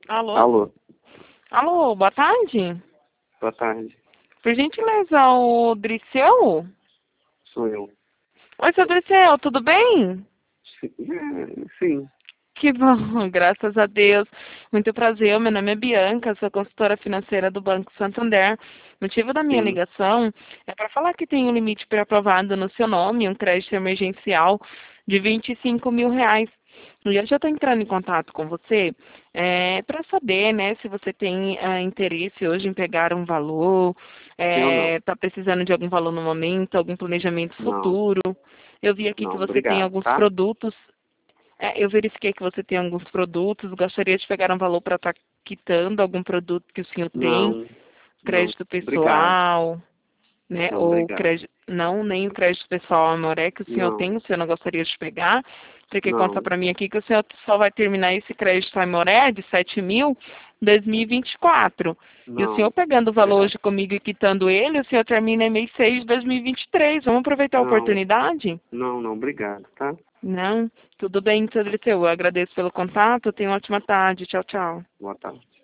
Alô? Alô, Alô, boa tarde. boa tarde. Por gentileza, o Driceu? Sou eu. Oi, seu Driceu, tudo bem? Sim. Que bom, graças a Deus. Muito prazer, meu nome é Bianca, sou consultora financeira do Banco Santander. O motivo da minha Sim. ligação é para falar que tem um limite pré-aprovado no seu nome, um crédito emergencial de R$ 25.000. E eu já estou entrando em contato com você para saber, né, se você tem interesse hoje em pegar um valor, Eu não. está precisando de algum valor no momento, algum planejamento Não. futuro. Eu vi aqui que Não, você tem obrigado, alguns tá? produtos. Eu verifiquei que você tem alguns produtos, gostaria de pegar um valor para estar quitando algum produto que o senhor tem, Não. Não. crédito Obrigado. pessoal, né? Não, Ou obrigado. crédito, não, nem o crédito pessoal Amoré que o senhor Não. tem, o senhor não gostaria de pegar, porque consta Não. para mim aqui que o senhor só vai terminar esse crédito Amoré de 7.000 em 2024. E o senhor Não. pegando o valor Obrigado. hoje comigo e quitando ele, o senhor termina em mês 6 de 2023. Vamos aproveitar a Não. oportunidade? Não, não, obrigado, tá? Não? Tudo bem, seu Dirceu. Eu agradeço pelo contato. Tenha uma ótima tarde. Tchau, tchau. Boa tarde.